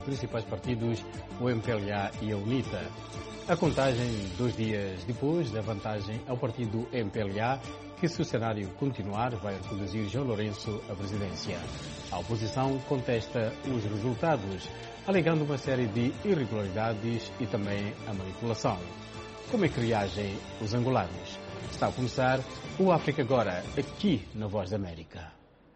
Principais partidos, o MPLA e a UNITA. A contagem 2 dias depois da vantagem ao partido MPLA, que se o cenário continuar vai reconduzir João Lourenço à presidência. A oposição contesta os resultados, alegando uma série de irregularidades e também a manipulação. Como é que reagem os angolanos? Está a começar o África Agora, aqui na Voz da América.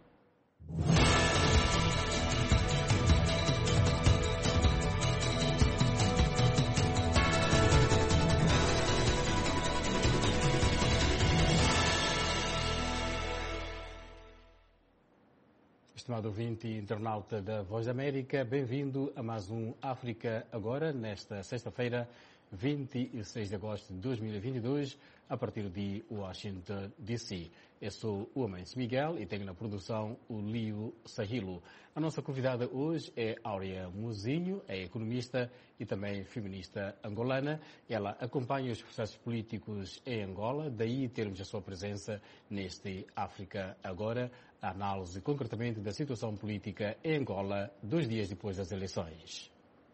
Estimado ouvinte e internauta da Voz da América, bem-vindo a mais um África Agora, nesta sexta-feira, 26 de agosto de 2022, a partir de Washington, D.C. Eu sou o Amancio Miguel e tenho na produção o Lio Sahilo. A nossa convidada hoje é Áurea Mozinho, é economista e também feminista angolana. Ela acompanha os processos políticos em Angola, daí termos a sua presença neste África Agora, a análise concretamente da situação política em Angola 2 dias depois das eleições.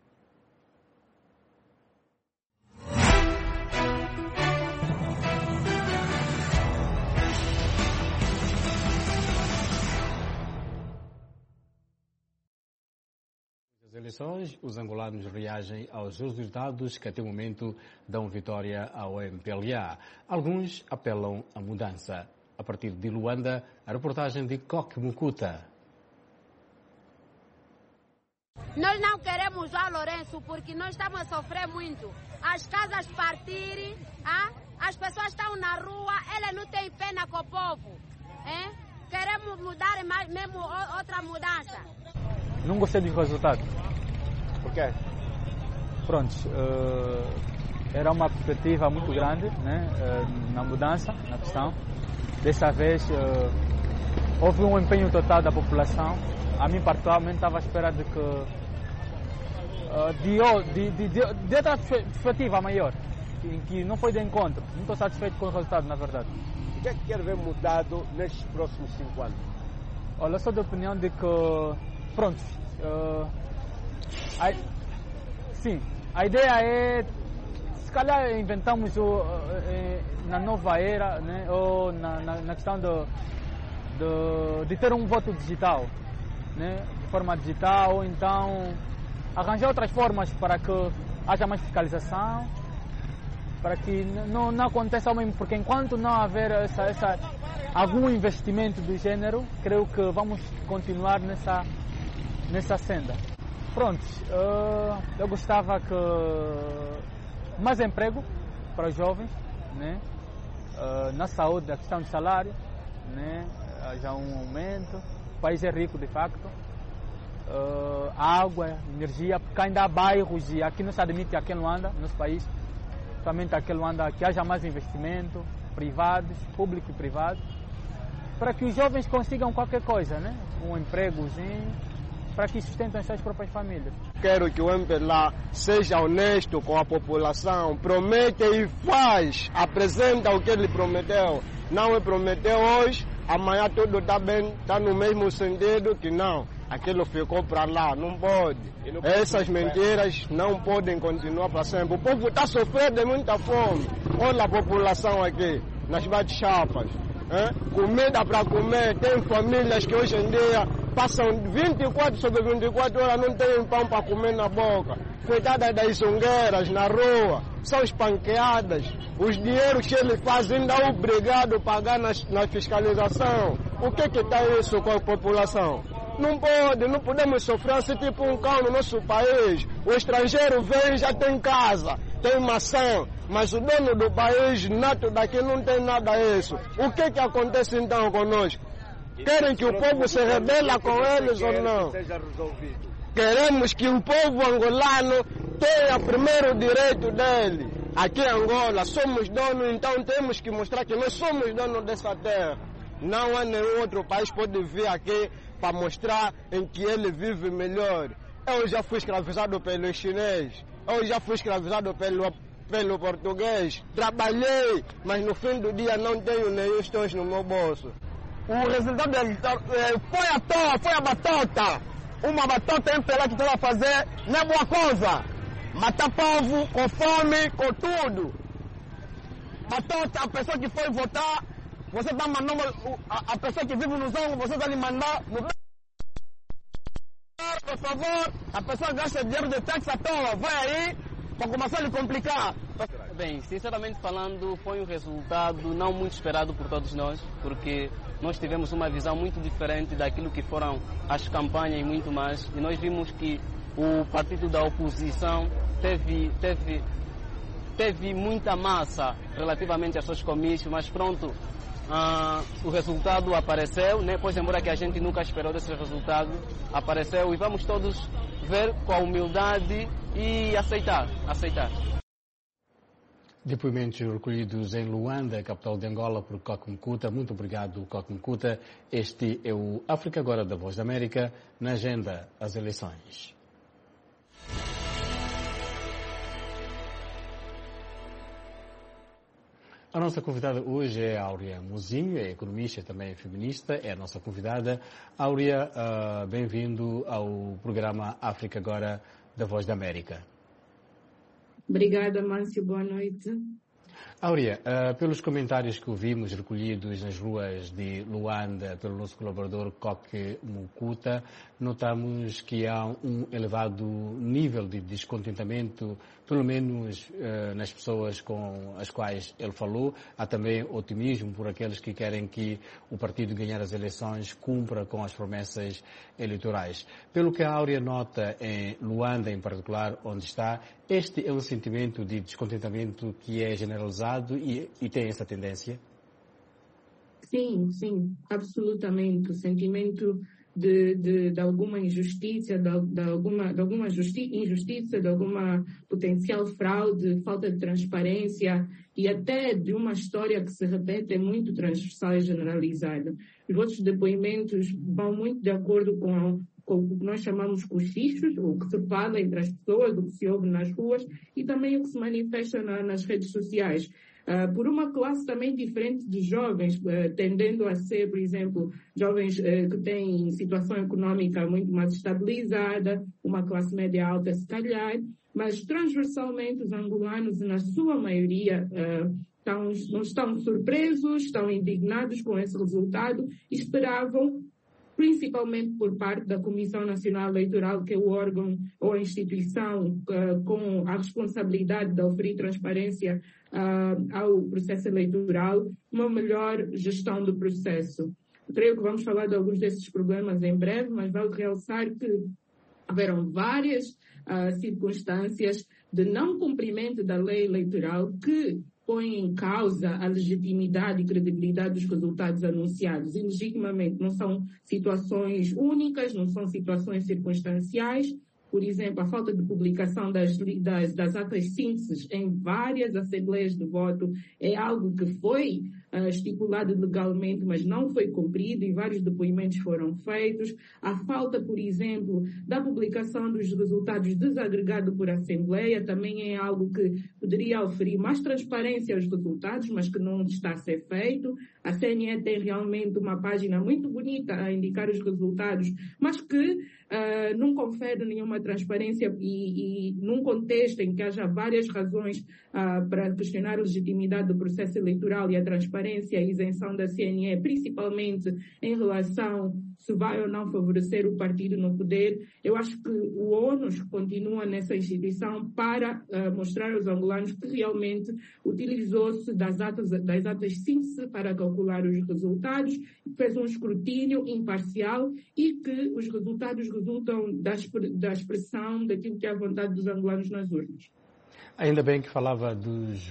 Eleições, os angolanos reagem aos resultados que até o momento dão vitória ao MPLA. Alguns apelam à mudança. A partir de Luanda, a reportagem de Coque Mucuta. Nós não queremos João Lourenço porque nós estamos a sofrer muito. As casas partirem, as pessoas estão na rua, ele não tem pena com o povo. Queremos mudar mais, mesmo outra mudança. Não gostei dos resultados. Por quê? Pronto, era uma perspectiva muito grande, né, na mudança, na questão. Dessa vez houve um empenho total da população. A mim particularmente estava à espera de que de outra perspectiva maior, que não foi de encontro. Não estou satisfeito com o resultado, na verdade. O que é que quer ver mudado nestes próximos 5 anos? Olha, eu sou da opinião de que, pronto, a ideia é, se calhar inventamos na nova era, né, ou na questão de ter um voto digital, né, de forma digital, ou então arranjar outras formas para que haja mais fiscalização, para que não aconteça o mesmo, porque enquanto não haver algum investimento do gênero, creio que vamos continuar nessa senda. Pronto, eu gostava que mais emprego para os jovens, né? Na saúde, a questão do salário, né? Já um aumento. O país é rico de facto. Água, energia, porque ainda há bairros e aqui não se admite aqui em Luanda, no nosso país, somente aqui em Luanda, que haja mais investimento, privados, público e privado, para que os jovens consigam qualquer coisa, né? Um empregozinho, para que sustentem suas próprias famílias. Quero que o MPLA seja honesto com a população, promete e faz, apresenta o que ele prometeu. Não prometeu hoje, amanhã tudo está bem, está no mesmo sentido que não. Aquilo ficou para lá, não pode. Essas mentiras não podem continuar para sempre. O povo está sofrendo de muita fome. Olha a população aqui, nas bate-chapas. Comida para comer, tem famílias que hoje em dia passam 24 sobre 24 horas, não tem pão para comer na boca. Coitadas das zongueiras na rua, são espanqueadas. Os dinheiros que ele faz ainda é obrigado a pagar na fiscalização. O que está isso com a população? Não pode, não podemos sofrer assim tipo um cão no nosso país. O estrangeiro vem e já tem casa, tem maçã, mas o dono do país, nato daqui, não tem nada disso. O que acontece então conosco? Querem que o povo se rebela com eles ou não? Queremos que o povo angolano tenha primeiro o direito dele. Aqui em Angola somos donos, então temos que mostrar que nós somos donos dessa terra. Não há nenhum outro país que pode vir aqui para mostrar em que ele vive melhor. Eu já fui escravizado pelo chinês, eu já fui escravizado pelo português. Trabalhei, mas no fim do dia não tenho nenhum tostão no meu bolso. O resultado foi à toa, foi a batota. uma batota MPLA que está a fazer não é boa coisa. Matar povo com fome, com tudo. Batota, a pessoa que foi votar, você está mandando a pessoa que vive no Zongo, você está lhe mandar no... Por favor, a pessoa gasta dinheiro de táxi à toa, vai aí para começar a lhe complicar. Bem, sinceramente falando, foi um resultado não muito esperado por todos nós, porque nós tivemos uma visão muito diferente daquilo que foram as campanhas e muito mais, e nós vimos que o partido da oposição teve muita massa relativamente aos seus comícios, mas pronto, o resultado apareceu, né? Pois embora que a gente nunca esperou desse resultado, apareceu e vamos todos ver com a humildade e aceitar. Depoimentos recolhidos em Luanda, capital de Angola, por Kock Mkuta. Muito obrigado, Kock Mkuta. Este é o África Agora da Voz da América, na agenda as eleições. A nossa convidada hoje é Áurea Mozinho, é economista e também feminista, é a nossa convidada. Áurea, bem-vindo ao programa África Agora da Voz da América. Obrigada, Mâncio. Boa noite. Áurea, pelos comentários que ouvimos recolhidos nas ruas de Luanda pelo nosso colaborador Kock Mkuta, notamos que há um elevado nível de descontentamento, pelo menos nas pessoas com as quais ele falou. Há também otimismo por aqueles que querem que o partido ganhar as eleições cumpra com as promessas eleitorais. Pelo que a Áurea nota em Luanda, em particular, onde está, este é um sentimento de descontentamento que é generalizado e tem essa tendência? Sim, absolutamente. O sentimento de alguma injustiça, de alguma injustiça, de alguma potencial fraude, falta de transparência e até de uma história que se repete, é muito transversal e generalizada. Os outros depoimentos vão muito de acordo com o que nós chamamos cochichos, o que se fala entre as pessoas, o que se ouve nas ruas e também o que se manifesta nas redes sociais. Por uma classe também diferente de jovens, tendendo a ser, por exemplo, jovens que têm situação econômica muito mais estabilizada, uma classe média alta se calhar, mas transversalmente os angolanos, na sua maioria, não estão surpresos, estão indignados com esse resultado e esperavam, principalmente por parte da Comissão Nacional Eleitoral, que é o órgão ou a instituição com a responsabilidade de oferir transparência ao processo eleitoral, uma melhor gestão do processo. Eu creio que vamos falar de alguns desses problemas em breve, mas vale realçar que houveram várias circunstâncias de não cumprimento da lei eleitoral que põe em causa a legitimidade e credibilidade dos resultados anunciados. E, legitimamente, não são situações únicas, não são situações circunstanciais. Por exemplo, a falta de publicação das atas sínteses em várias assembleias de voto é algo que foi estipulado legalmente, mas não foi cumprido e vários depoimentos foram feitos. A falta, por exemplo, da publicação dos resultados desagregados por assembleia também é algo que poderia oferir mais transparência aos resultados, mas que não está a ser feito. A CNE tem realmente uma página muito bonita a indicar os resultados, mas que não confere nenhuma transparência e num contexto em que haja várias razões para questionar a legitimidade do processo eleitoral e a transparência e a isenção da CNE, principalmente em relação se vai ou não favorecer o partido no poder, eu acho que o ônus continua nessa instituição para mostrar aos angolanos que realmente utilizou-se das atas síntese para calcular os resultados, fez um escrutínio imparcial e que os resultados resultam da expressão daquilo que é a vontade dos angolanos nas urnas. Ainda bem que falava das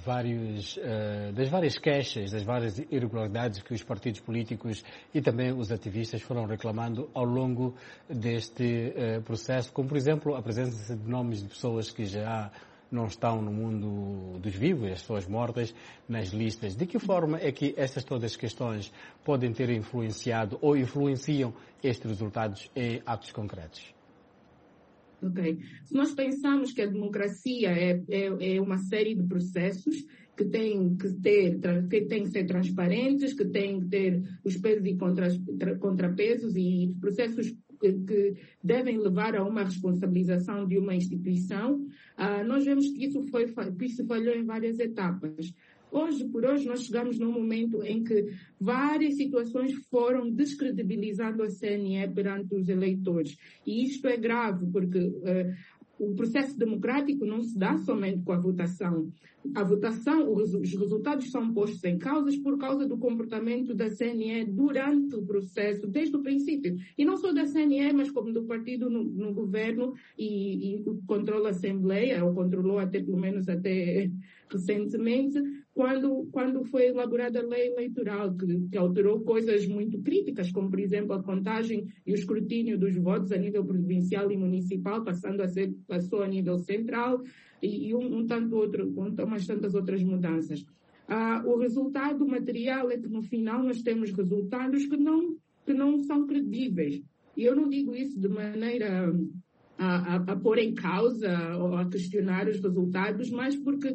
várias queixas, das várias irregularidades que os partidos políticos e também os ativistas foram reclamando ao longo deste processo, como, por exemplo, a presença de nomes de pessoas que já não estão no mundo dos vivos, as pessoas mortas, nas listas. De que forma é que essas todas as questões podem ter influenciado ou influenciam estes resultados em atos concretos? Ok. Se nós pensamos que a democracia é uma série de processos que têm que ser transparentes, que têm que ter os pesos e contrapesos e processos que devem levar a uma responsabilização de uma instituição, nós vemos que isso falhou em várias etapas. Hoje por hoje, nós chegamos num momento em que várias situações foram descredibilizando a CNE perante os eleitores. E isto é grave, porque o processo democrático não se dá somente com a votação. A votação, os resultados são postos em causas por causa do comportamento da CNE durante o processo, desde o princípio. E não só da CNE, mas como do partido no governo e controla a Assembleia, ou controlou até, pelo menos até recentemente, quando foi elaborada a lei eleitoral, que alterou coisas muito críticas, como, por exemplo, a contagem e o escrutínio dos votos a nível provincial e municipal, passou a nível central, e umas tantas outras mudanças. O resultado material é que, no final, nós temos resultados que não são credíveis. E eu não digo isso de maneira a pôr em causa ou a questionar os resultados, mas porque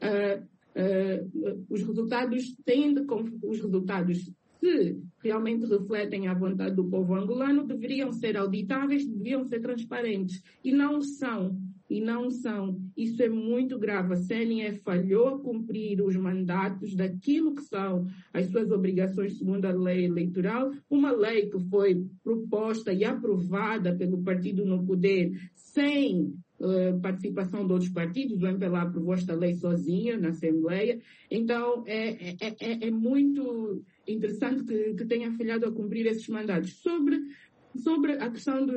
os resultados se realmente refletem a vontade do povo angolano, deveriam ser auditáveis, deveriam ser transparentes. E não são. Isso é muito grave. A CNE falhou a cumprir os mandatos daquilo que são as suas obrigações segundo a lei eleitoral, uma lei que foi proposta e aprovada pelo partido no poder sem participação de outros partidos. O MPLA aprovou esta lei sozinha na Assembleia. Então, é muito interessante que tenha falhado a cumprir esses mandatos. Sobre a questão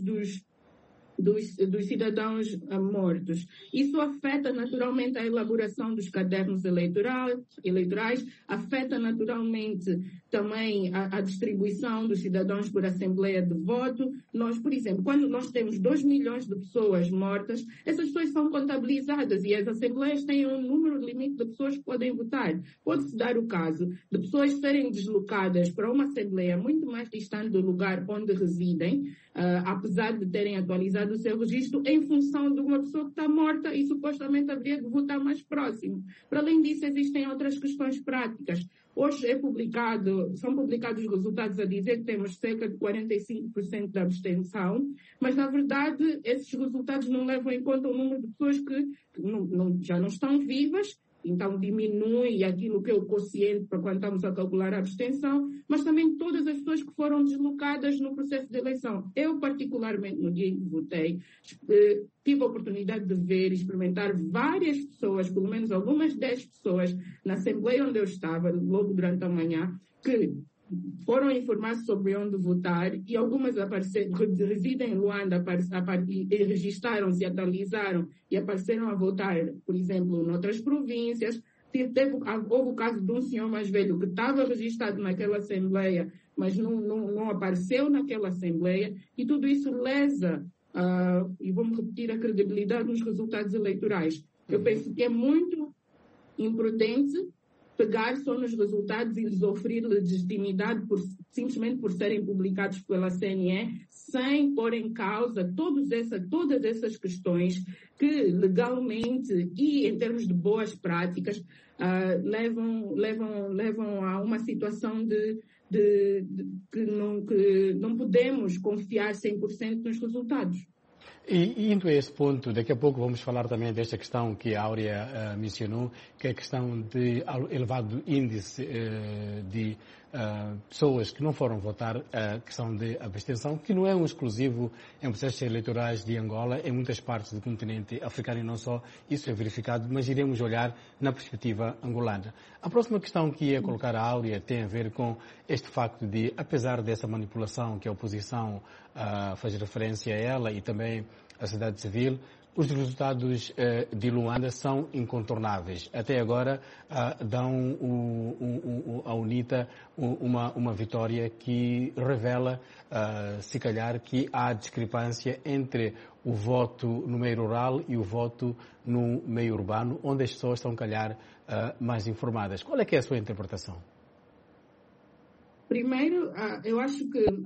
dos cidadãos mortos. Isso afeta naturalmente a elaboração dos cadernos eleitorais, afeta naturalmente também a distribuição dos cidadãos por assembleia de voto. Nós, por exemplo, quando nós temos 2 milhões de pessoas mortas, essas pessoas são contabilizadas e as assembleias têm um número limite de pessoas que podem votar. Pode-se dar o caso de pessoas serem deslocadas para uma assembleia muito mais distante do lugar onde residem, apesar de terem atualizado o seu registro, em função de uma pessoa que está morta e supostamente haveria de votar mais próximo. Para além disso, existem outras questões práticas. Hoje são publicados os resultados a dizer que temos cerca de 45% de abstenção, mas, na verdade, esses resultados não levam em conta o número de pessoas que já não estão vivas. Então, diminui aquilo que é o quociente para quando estamos a calcular a abstenção, mas também todas as pessoas que foram deslocadas no processo de eleição. Eu, particularmente, no dia em que votei, tive a oportunidade de ver e experimentar várias pessoas, pelo menos algumas 10 pessoas, na Assembleia onde eu estava, logo durante a manhã, que foram informar sobre onde votar e algumas residem em Luanda e registaram-se, atualizaram e apareceram a votar, por exemplo, noutras províncias. Houve o caso de um senhor mais velho que estava registrado naquela Assembleia, mas não apareceu naquela Assembleia, e tudo isso lesa, e vamos repetir, a credibilidade nos resultados eleitorais. Eu penso que é muito imprudente pegar só nos resultados e lhes oferir legitimidade simplesmente por serem publicados pela CNE, sem pôr em causa todas essas questões que legalmente e em termos de boas práticas levam a uma situação que não podemos confiar 100% nos resultados. E indo a esse ponto, daqui a pouco vamos falar também desta questão que a Áurea mencionou, que é a questão de elevado índice de pessoas que não foram votar, a questão de abstenção, que não é um exclusivo em processos eleitorais de Angola, em muitas partes do continente africano e não só, isso é verificado, mas iremos olhar na perspectiva angolana. A próxima questão que ia colocar a Áurea tem a ver com este facto de, apesar dessa manipulação que a oposição faz referência a ela e também a sociedade civil, os resultados de Luanda são incontornáveis. Até agora dão a UNITA uma vitória que revela, se calhar, que há discrepância entre o voto no meio rural e o voto no meio urbano, onde as pessoas estão, calhar, mais informadas. Qual é que é a sua interpretação? Primeiro, eu acho que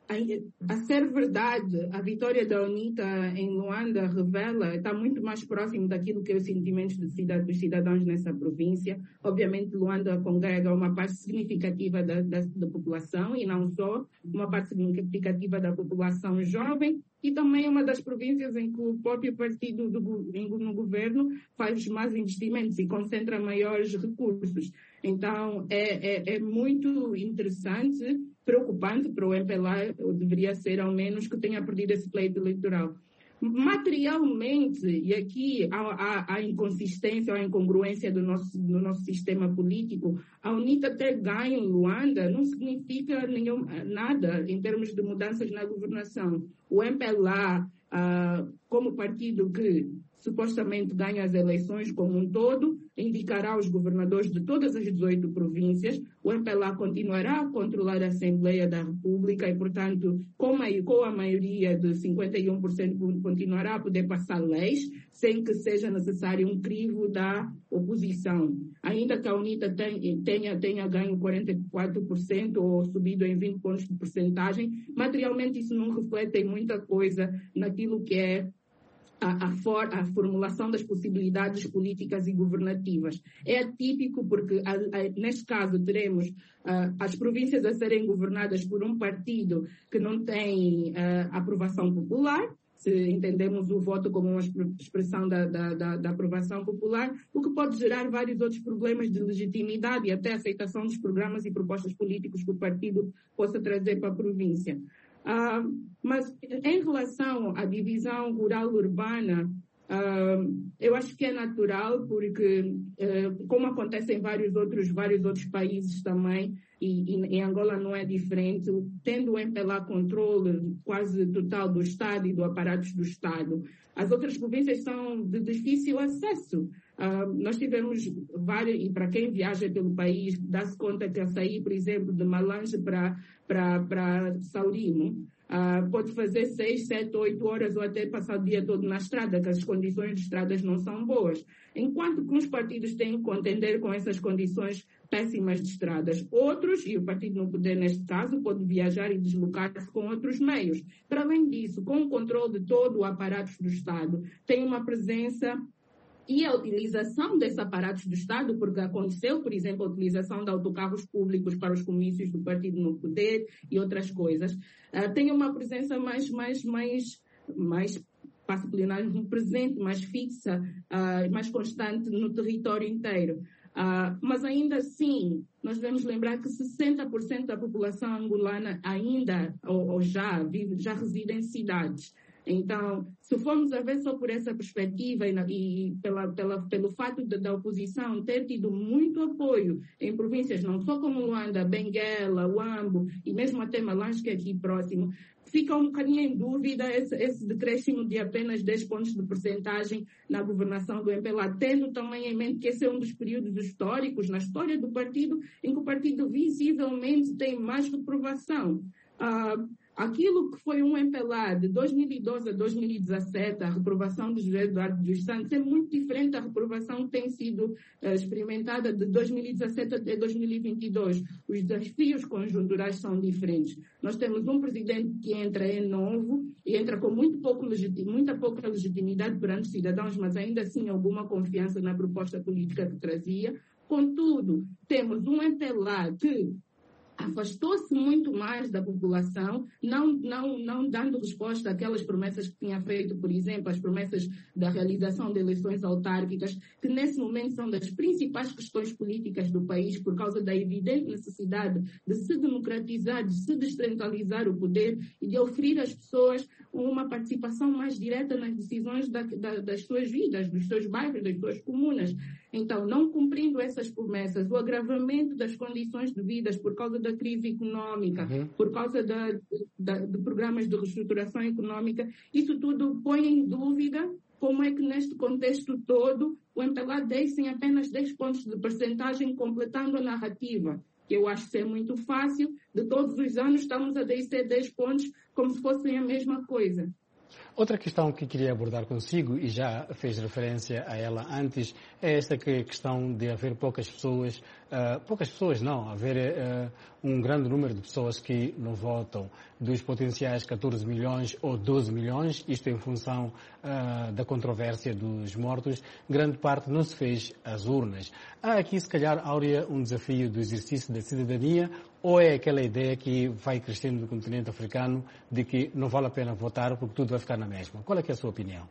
a ser verdade, a vitória da UNITA em Luanda revela, está muito mais próximo daquilo que é os sentimentos dos cidadãos nessa província. Obviamente, Luanda congrega uma parte significativa da população, e não só, uma parte significativa da população jovem, e também uma das províncias em que o próprio partido no governo faz mais investimentos e concentra maiores recursos. Então, é muito interessante, preocupante para o MPLA, ou deveria ser ao menos, que tenha perdido esse pleito eleitoral. Materialmente, e aqui há inconsistência, há incongruência do nosso sistema político, a UNITA ter ganho em Luanda não significa nada em termos de mudanças na governação. O MPLA, como partido que supostamente ganha as eleições como um todo, indicará os governadores de todas as 18 províncias. O MPLA continuará a controlar a Assembleia da República e, portanto, com a maioria de 51%, continuará a poder passar leis sem que seja necessário um crivo da oposição. Ainda que a UNITA tenha ganho 44% ou subido em 20 pontos de percentagem, materialmente isso não reflete muita coisa naquilo que é a formulação das possibilidades políticas e governativas. É atípico porque, neste caso, teremos as províncias a serem governadas por um partido que não tem aprovação popular, se entendemos o voto como uma expressão da aprovação popular, o que pode gerar vários outros problemas de legitimidade e até aceitação dos programas e propostas políticos que o partido possa trazer para a província. Mas em relação à divisão rural-urbana, eu acho que é natural porque, como acontece em vários outros países também, e em Angola não é diferente, tendo o MPLA controle quase total do Estado e do aparato do Estado, as outras províncias são de difícil acesso. Nós tivemos várias, e para quem viaja pelo país, dá-se conta que a sair, por exemplo, de Malange para Saurimo, pode fazer 6, 7, 8 horas ou até passar o dia todo na estrada, que as condições de estradas não são boas. Enquanto que os partidos têm que contender com essas condições péssimas de estradas. Outros, e o partido no poder neste caso, pode viajar e deslocar-se com outros meios. Para além disso, com o controle de todo o aparato do Estado, tem uma presença e a utilização desses aparatos do Estado, porque aconteceu, por exemplo, a utilização de autocarros públicos para os comícios do partido no poder e outras coisas, tem uma presença mais presente, mais fixa, mais constante no território inteiro. Mas ainda assim, nós devemos lembrar que 60% da população angolana ainda, ou já reside em cidades. Então, se formos a ver só por essa perspectiva e pelo fato da oposição ter tido muito apoio em províncias não só como Luanda, Benguela, Huambo e mesmo até Malange, que é aqui próximo, fica um bocadinho em dúvida esse decréscimo de apenas 10 pontos de percentagem na governação do MPLA, tendo também em mente que esse é um dos períodos históricos na história do partido em que o partido visivelmente tem mais reprovação. Aquilo que foi um MPLA de 2012 a 2017, a reprovação de José Eduardo dos Santos, é muito diferente da reprovação que tem sido experimentada de 2017 até 2022. Os desafios conjunturais são diferentes. Nós temos um presidente que entra novo e entra com muita pouca legitimidade perante os cidadãos, mas ainda assim alguma confiança na proposta política que trazia. Contudo, temos um MPLA que afastou-se muito mais da população, não dando resposta àquelas promessas que tinha feito, por exemplo, as promessas da realização de eleições autárquicas, que nesse momento são das principais questões políticas do país, por causa da evidente necessidade de se democratizar, de se descentralizar o poder e de oferir às pessoas uma participação mais direta nas decisões das suas vidas, dos seus bairros, das suas comunas. Então, não cumprindo essas promessas, o agravamento das condições de vida por causa da crise econômica, por causa de programas de reestruturação econômica, isso tudo põe em dúvida como é que neste contexto todo o MPLA deixa em apenas 10 pontos de percentagem completando a narrativa, que eu acho ser muito fácil. De todos os anos estamos a descer 10 pontos como se fossem a mesma coisa. Outra questão que queria abordar consigo, e já fez referência a ela antes, é esta questão de haver poucas pessoas não, haver um grande número de pessoas que não votam, dos potenciais 14 milhões ou 12 milhões, isto em função da controvérsia dos mortos, grande parte não se fez às urnas. Há aqui, se calhar, Áurea, um desafio do exercício da cidadania, ou é aquela ideia que vai crescendo no continente africano de que não vale a pena votar porque tudo vai ficar na mesma? Qual é que é a sua opinião?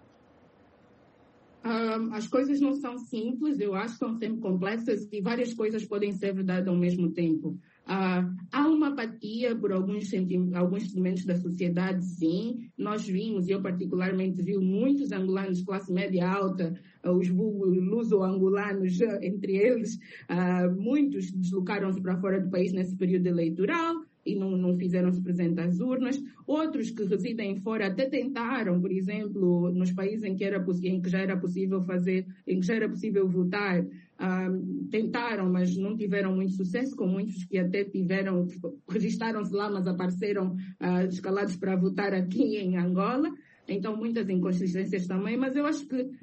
As coisas não são simples, eu acho que são sempre complexas e várias coisas podem ser verdade ao mesmo tempo. Há uma apatia por alguns segmentos da sociedade, sim. Nós vimos, eu particularmente vi muitos angolanos de classe média alta, os luso-angolanos entre eles, muitos deslocaram-se para fora do país nesse período eleitoral e não fizeram-se presente às urnas. Outros que residem fora até tentaram, por exemplo, nos países em que já era possível votar, tentaram, mas não tiveram muito sucesso, com muitos que até registaram-se lá, mas apareceram escalados para votar aqui em Angola. Então, muitas inconsistências também, mas eu acho que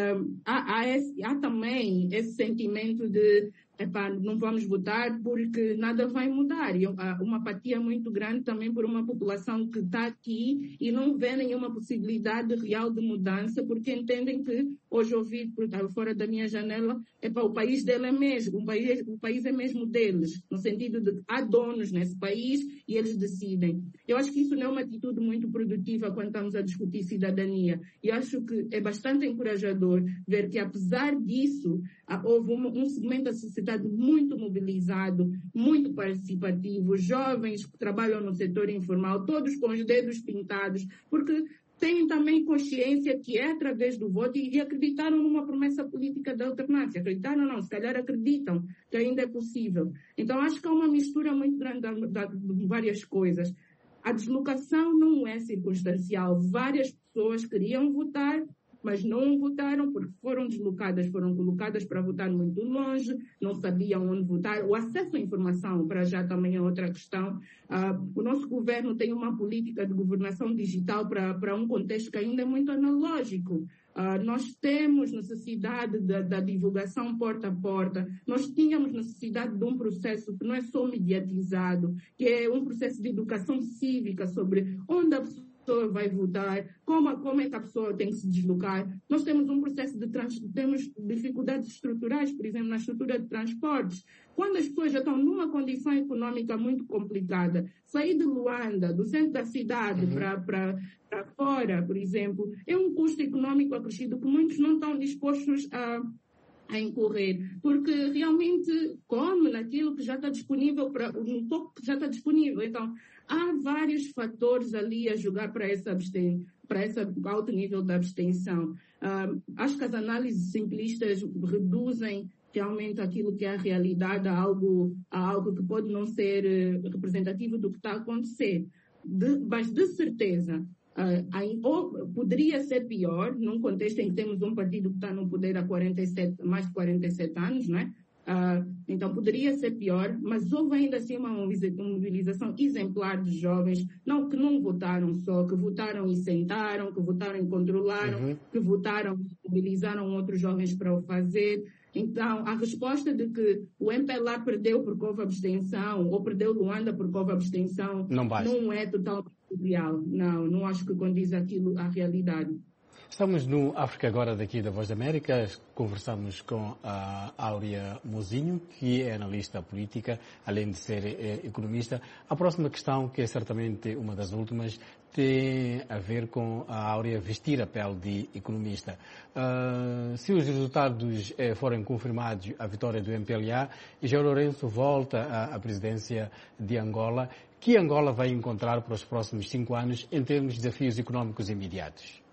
há também esse sentimento de não vamos votar porque nada vai mudar. E uma apatia muito grande também por uma população que está aqui e não vê nenhuma possibilidade real de mudança, porque entendem que, hoje ouvi por fora da minha janela, o país dele é mesmo, o país é mesmo deles, no sentido de que há donos nesse país e eles decidem. Eu acho que isso não é uma atitude muito produtiva quando estamos a discutir cidadania. E acho que é bastante encorajador ver que, apesar disso, houve um segmento da sociedade muito mobilizado, muito participativo, jovens que trabalham no setor informal, todos com os dedos pintados, porque têm também consciência que é através do voto e acreditaram numa promessa política da alternância. Acreditaram não, se calhar acreditam que ainda é possível. Então acho que há uma mistura muito grande de várias coisas. A deslocação não é circunstancial. Várias pessoas queriam votar, mas não votaram porque foram deslocadas, foram colocadas para votar muito longe, não sabiam onde votar. O acesso à informação, para já, também é outra questão. O nosso governo tem uma política de governação digital para um contexto que ainda é muito analógico. Nós temos necessidade da divulgação porta a porta. Nós tínhamos necessidade de um processo que não é só mediatizado, que é um processo de educação cívica sobre onde a pessoa vai votar, como é que a pessoa tem que se deslocar. Nós temos um processo temos dificuldades estruturais, por exemplo, na estrutura de transportes. Quando as pessoas já estão numa condição econômica muito complicada, sair de Luanda, do centro da cidade, para fora, por exemplo, é um custo econômico acrescido que muitos não estão dispostos a incorrer, porque realmente come naquilo que já está disponível, um pouco que já está disponível. Então, há vários fatores ali a jogar para esse alto nível de abstenção. Acho que as análises simplistas reduzem realmente aquilo que é a realidade a algo que pode não ser representativo do que está a acontecer. Mas, de certeza, poderia ser pior, num contexto em que temos um partido que está no poder há mais de 47 anos, não é? Então poderia ser pior, mas houve ainda assim uma mobilização exemplar de jovens, que não votaram só, que votaram e sentaram, que votaram e controlaram, que votaram e mobilizaram outros jovens para o fazer. Então, a resposta de que o MPLA perdeu porque houve abstenção, ou perdeu Luanda porque houve abstenção, não é totalmente real. Não acho que condiz aquilo à realidade. Estamos no África Agora, daqui da Voz da América. Conversamos com a Áurea Mozinho, que é analista política, além de ser economista. A próxima questão, que é certamente uma das últimas, tem a ver com a Áurea vestir a pele de economista. Se os resultados forem confirmados, a vitória do MPLA, e João Lourenço volta à presidência de Angola, que Angola vai encontrar para os próximos 5 anos em termos de desafios económicos imediatos?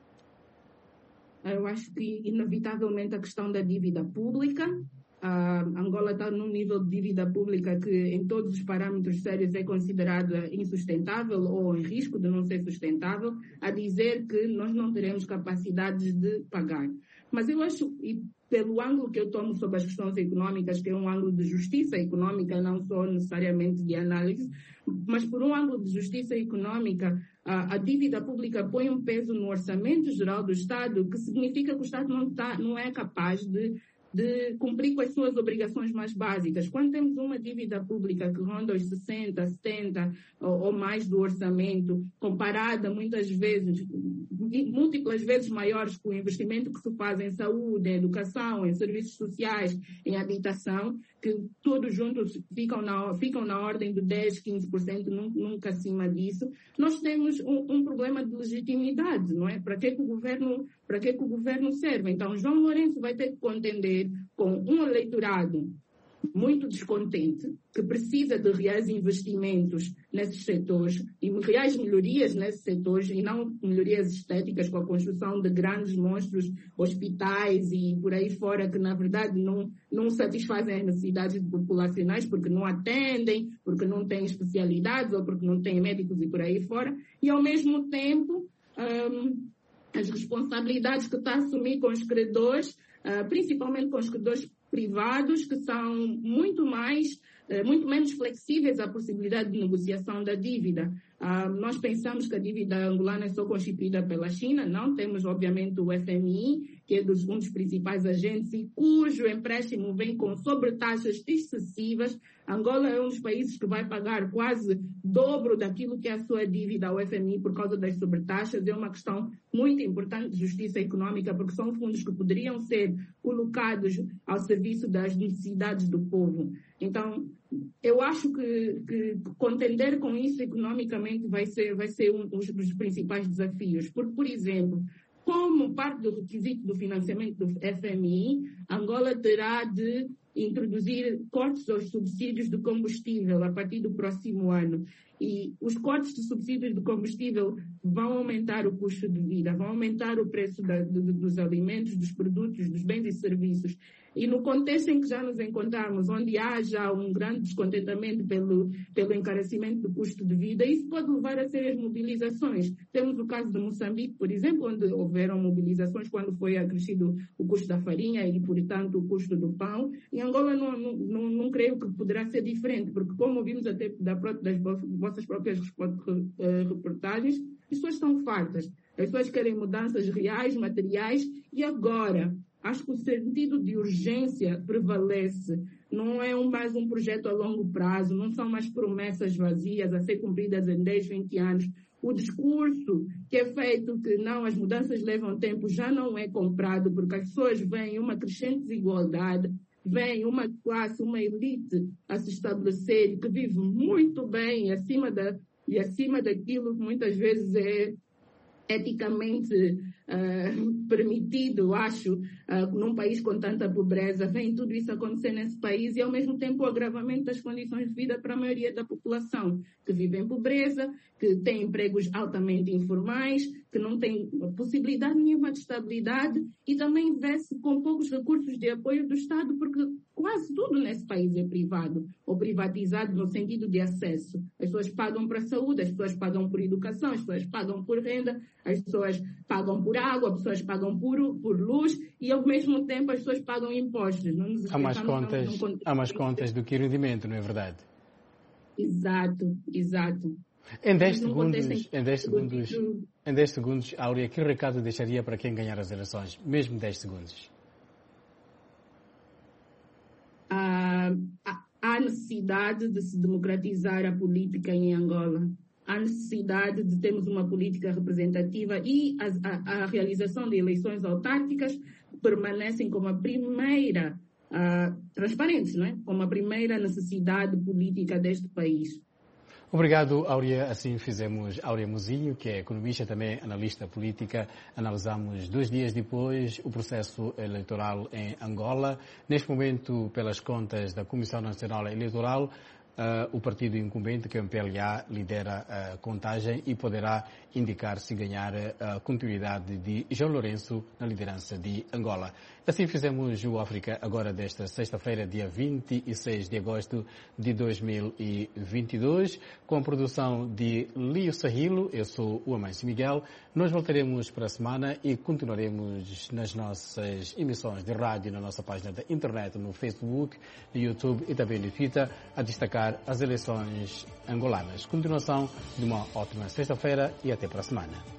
Eu acho que, inevitavelmente, a questão da dívida pública. Angola está num nível de dívida pública que, em todos os parâmetros sérios, é considerada insustentável ou em risco de não ser sustentável, a dizer que nós não teremos capacidades de pagar. Mas eu acho, e pelo ângulo que eu tomo sobre as questões económicas, que é um ângulo de justiça económica, não só necessariamente de análise, mas por um ângulo de justiça económica, a dívida pública põe um peso no orçamento geral do Estado, que significa que o Estado não é capaz de de cumprir com as suas obrigações mais básicas. Quando temos uma dívida pública que ronda os 60%, 70% ou mais do orçamento, comparada muitas vezes, múltiplas vezes maiores com o investimento que se faz em saúde, em educação, em serviços sociais, em habitação, que todos juntos ficam na ordem de 10%, 15%, nunca acima disso, nós temos um problema de legitimidade, não é? Para que o governo serve? Então, João Lourenço vai ter que contender com um eleitorado muito descontente, que precisa de reais investimentos nesses setores e reais melhorias nesses setores e não melhorias estéticas com a construção de grandes monstros, hospitais e por aí fora, que na verdade não satisfazem as necessidades populacionais porque não atendem, porque não têm especialidades ou porque não têm médicos e por aí fora, e ao mesmo tempo as responsabilidades que está a assumir com os credores, principalmente com os credores privados, que são muito menos flexíveis à possibilidade de negociação da dívida. Nós pensamos que a dívida angolana é só constituída pela China, não temos, obviamente, o FMI, que é um dos principais agentes e cujo empréstimo vem com sobretaxas excessivas. Angola é um dos países que vai pagar quase dobro daquilo que é a sua dívida ao FMI por causa das sobretaxas. É uma questão muito importante de justiça econômica, porque são fundos que poderiam ser colocados ao serviço das necessidades do povo. Então, eu acho que contender com isso economicamente vai ser um dos principais desafios. Porque, por exemplo, como parte do requisito do financiamento do FMI, Angola terá de introduzir cortes aos subsídios do combustível a partir do próximo ano. E os cortes de subsídios do combustível vão aumentar o custo de vida, vão aumentar o preço dos alimentos, dos produtos, dos bens e serviços. E no contexto em que já nos encontramos, onde há já um grande descontentamento pelo encarecimento do custo de vida, isso pode levar a sérias mobilizações. Temos o caso de Moçambique, por exemplo, onde houveram mobilizações quando foi acrescido o custo da farinha e, portanto, o custo do pão. Em Angola não creio que poderá ser diferente, porque como vimos até das vossas próprias reportagens, as pessoas estão fartas. As pessoas querem mudanças reais, materiais, e agora acho que o sentido de urgência prevalece. Não é mais um projeto a longo prazo, não são mais promessas vazias a ser cumpridas em 10, 20 anos. O discurso que é feito que não, as mudanças levam tempo, já não é comprado, porque as pessoas veem uma crescente desigualdade, vem uma classe, uma elite a se estabelecer, que vive muito bem acima daquilo que muitas vezes é eticamente permitido, acho, num país com tanta pobreza. Vem tudo isso acontecer nesse país e, ao mesmo tempo, o agravamento das condições de vida para a maioria da população, que vive em pobreza, que tem empregos altamente informais, que não tem possibilidade nenhuma de estabilidade e também vê-se com poucos recursos de apoio do Estado, porque quase tudo nesse país é privado, ou privatizado no sentido de acesso. As pessoas pagam para a saúde, as pessoas pagam por educação, as pessoas pagam por renda, as pessoas pagam por água, as pessoas pagam por luz e, ao mesmo tempo, as pessoas pagam impostos. Não nos há mais contas do que rendimento, não é verdade? Exato. Em 10 segundos, Áurea, que recado deixaria para quem ganhar as eleições? Mesmo 10 segundos. Há necessidade de se democratizar a política em Angola. Há necessidade de termos uma política representativa e a realização de eleições autárquicas permanecem como a primeira, transparentes, não é? Como a primeira necessidade política deste país. Obrigado, Áurea. Assim fizemos. Áurea Mozinho, que é economista, também analista política. Analisamos 2 dias depois o processo eleitoral em Angola. Neste momento, pelas contas da Comissão Nacional Eleitoral, o partido incumbente, que é o MPLA, lidera a contagem e poderá indicar se ganhar a continuidade de João Lourenço na liderança de Angola. Assim fizemos o África agora desta sexta-feira, dia 26 de agosto de 2022, com a produção de Lio Sahilo. Eu sou o Amâncio Miguel. Nós voltaremos para a semana e continuaremos nas nossas emissões de rádio, na nossa página da internet, no Facebook, no YouTube e também no Twitter, a destacar as eleições angolanas. Continuação de uma ótima sexta-feira e até para a semana.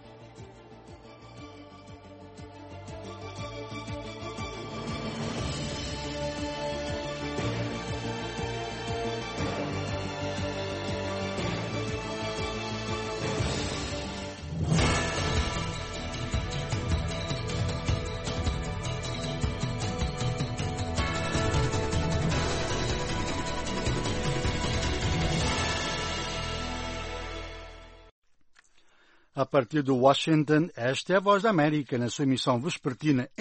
A partir de Washington, esta é a Voz da América, na sua emissão vespertina